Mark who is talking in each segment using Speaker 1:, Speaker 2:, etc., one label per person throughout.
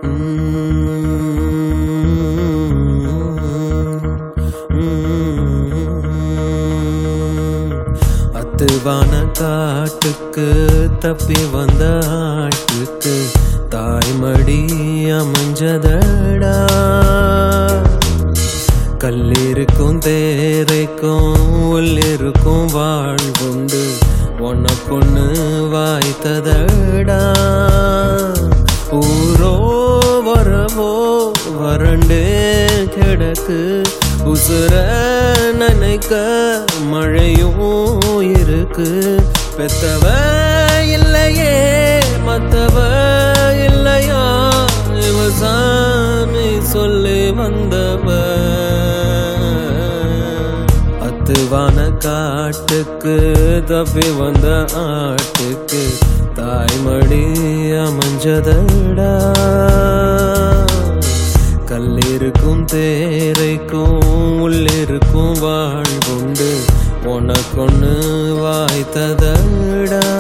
Speaker 1: அத்துவான காட்டுக்கு தப்பி வந்த ஆட்டுக்கு தாய்மடி அமைஞ்சதடா. கல்லிருக்கும் தேரைக்கும் உள்ளிருக்கும் வாழ்வுண்டு உனக்கொன்னு வாய்த்ததடா. ஊரோ வரவோ வறண்டே கிடக்கு உசுர நினைக்க மழையும் இருக்கு. பெத்தவ இல்லையே மத்தவ இல்லையா இவ சாமி சொல்லி வந்தவ. அத்துவான காட்டுக்கு தப்பி வந்த ஆட்டுக்கு தாய்மடி அமைஞ்சதடா. கல்லிருக்கும் தேரைக்கும் உள்ளிருக்கும் வாழ்வுண்டு உனக்கொன்னு வாய்த்ததடா.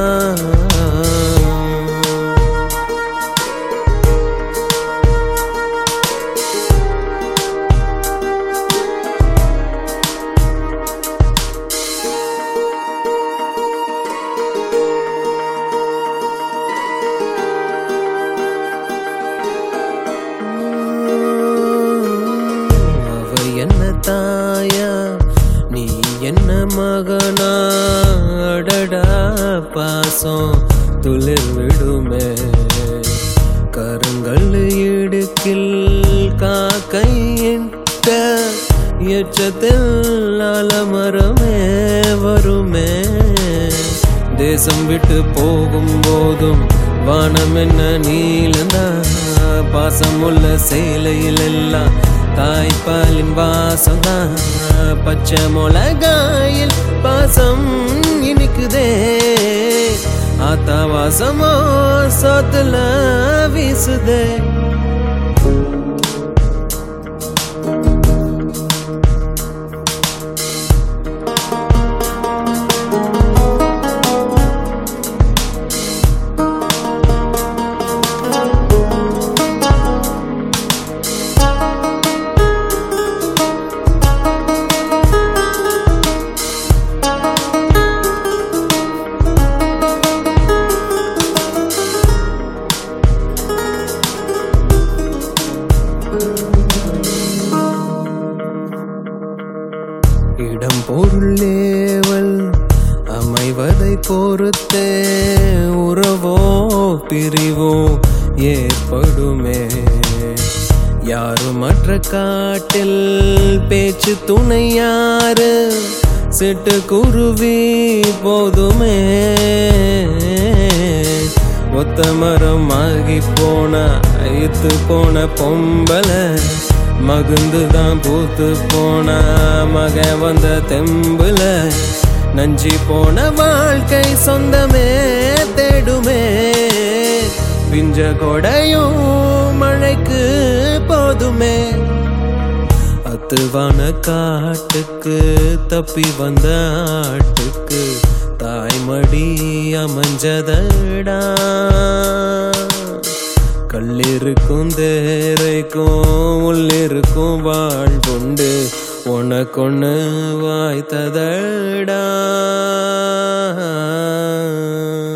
Speaker 1: என்ன தாயா நீ என்ன மகனா அடடா பாசம் துளிர் விடுமே. கருங்கல் இடுக்கில் காக்கையிட்ட எச்சத்தில் அலமரமே வருமே. தேசம் விட்டு போகும் போதும் வானம் என்ன நீலந்தா. பாசமுள்ள சேலையில் எல்லாம் தாய்ப்பாலின் வாசம்தான். பச்சை மிளகாயில் பாசம் இனிக்குதே. ஆத்தா வாசமோ சோத்துல வீசுதே. இடம் பொருளேவல் அமைவதை பொறுத்தே உறவோ பிரிவோ ஏற்படுமே. யாரும் மற்ற காட்டில் பேச்சு துணை யாரு சிட்டுக்குருவி போதுமே. ஒத்த மரம் ஆகி போன ஐத்து போன பொம்பல மகுந்துதான் பூத்து போன மக வந்த தெம்புல. நஞ்சி போன வாழ்க்கை சொந்தமே தேடுமே. பிஞ்ச கொடையும் மழைக்கு போதுமே. அத்துவான காட்டுக்கு தப்பி வந்த ஆட்டுக்கு தாய்மடி அமைஞ்சதடா. கல்லிருக்கும் தேரைக்கும் உள்ளிருக்கும் வாழ்வுண்டு உனக்கொன்னு வாய்த்ததடா.